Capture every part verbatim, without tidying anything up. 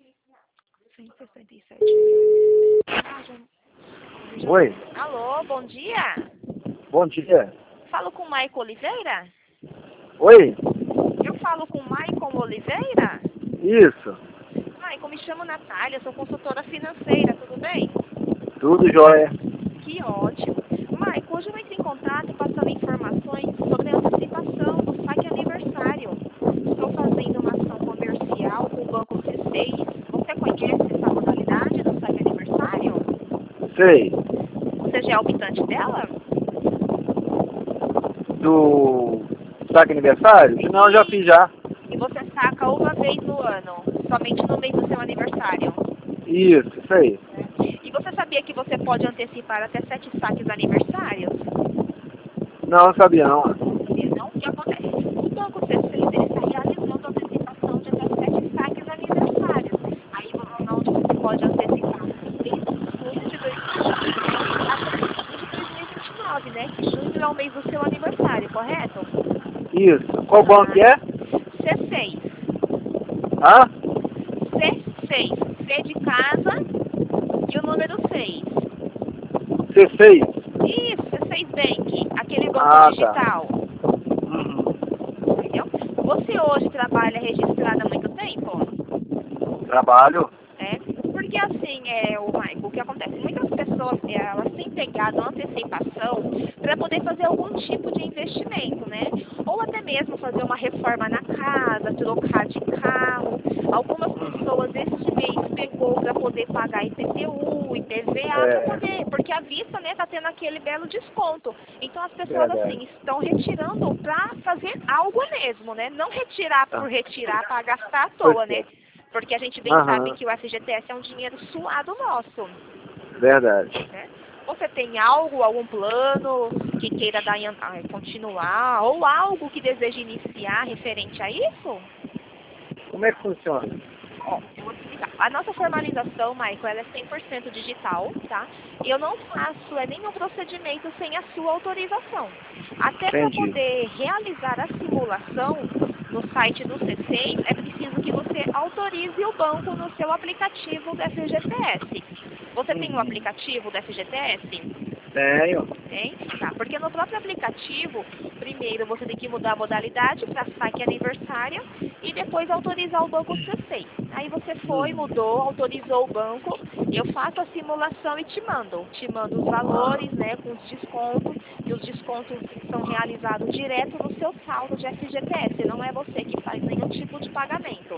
cento e sessenta e sete mil. Oi, Alô, bom dia. bom dia. Falo com Maicon Oliveira? Oi, Eu falo com Maicon Oliveira? isso, Maicon, me chamo Natália, sou consultora financeira, tudo bem? tudo jóia. Que ótimo. Maicon, hoje eu entrei em contato passando informações sobre a antecipação do saque aniversário. Estou fazendo uma ação comercial com o Banco C seis. Você conhece essa modalidade do saque aniversário? Sei, Você já é optante dela? do saque aniversário? Não, eu já fiz já. E você saca uma vez no ano, somente no mês do seu aniversário. Isso, isso aí. E você sabia que você pode antecipar até sete saques aniversários? Não, eu sabia não. E não, o que acontece? O Banco C seis ele está realizando a antecipação de até sete saques aniversários. Aí, onde você pode antecipar desde junho de dois mil e vinte até junho de dois mil e vinte e nove, né? Que junho é o mês do seu aniversário, correto? Isso. Qual banco que é? C seis. Hã? C seis. C de casa e o número seis. C seis. Isso, C seis Bank, aquele banco Ah, tá. digital. Uhum. Entendeu? Você hoje trabalha registrado há muito tempo? Trabalho. É, porque assim, é, o Michael, o que acontece? Muitas pessoas, é, elas têm pegado a antecipação para poder fazer algum tipo de investimento, né? Ou até mesmo fazer uma reforma na casa, trocar de carro. Algumas pessoas este mês pegou para poder pagar I P T U, I P V A, É. para poder, porque a vista, né, tá tendo aquele belo desconto. Então as pessoas, Verdade. assim, estão retirando para fazer algo mesmo, né? Não retirar por retirar para gastar à toa, né? Porque a gente bem Aham. sabe que o F G T S é um dinheiro suado nosso. Verdade. Né? Você tem algo, algum plano que queira dar em, ah, continuar, ou algo que deseja iniciar referente a isso? Como é que funciona? Ó, eu vou te explicar. A nossa formalização, Michael, ela é cem por cento digital, tá? E eu não faço é, nenhum procedimento sem a sua autorização. Até para Entendi. poder realizar a simulação no site do C seis, é preciso que você autorize o banco no seu aplicativo do F G T S. Você tem um aplicativo do F G T S? Tenho. Tem? Tá, porque no próprio aplicativo, primeiro você tem que mudar a modalidade para saque aniversário e depois autorizar o banco C seis. Aí você foi, mudou, autorizou o banco, eu faço a simulação e te mando. Te mando os valores, né, com os descontos, e os descontos são realizados direto no seu saldo de F G T S, não é você que faz nenhum tipo de pagamento.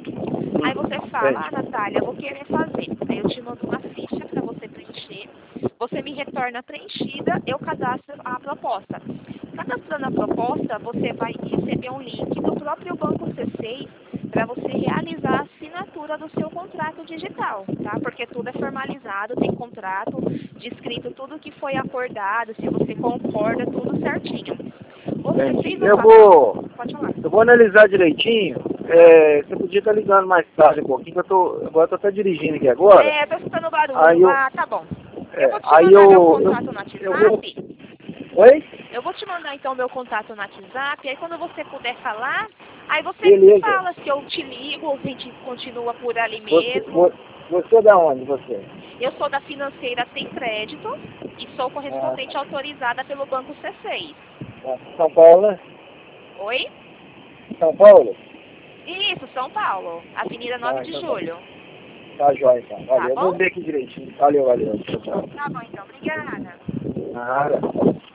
Aí você fala, ah, Natália, eu vou querer fazer. Aí eu te mando uma ficha para você preencher. Você me retorna preenchida, eu cadastro a proposta. Cadastrando a proposta, você vai receber um link do próprio Banco C seis para você realizar a assinatura do seu contrato digital, tá? Porque tudo é formalizado, tem contrato, descrito tudo que foi acordado, se você concorda, tudo certinho. Você fez Eu o vou, Pode falar. eu vou analisar direitinho. É, você podia estar ligando mais tarde um pouquinho, que eu tô, agora eu tô até dirigindo aqui agora. É, tô escutando barulho. Aí eu, Ah, tá bom. é, Eu vou te aí mandar eu, meu eu, contato no eu WhatsApp. vou... Oi? Eu vou te mandar então meu contato no WhatsApp, aí quando você puder falar, aí você Beleza. fala se eu te ligo ou se a gente continua por ali Você, mesmo. vo- você é da onde, você? Eu sou da financeira Tem Crédito e sou correspondente autorizada pelo Banco C seis. Ah, São Paulo, né? Oi? São Paulo? Isso, São Paulo, Avenida nove Ah, de então Julho. tá, tá jóia, então. Tá Valeu, eu bom? vou ver aqui direitinho. Valeu, valeu. Tchau, tchau. Tá bom então, obrigada. Nada.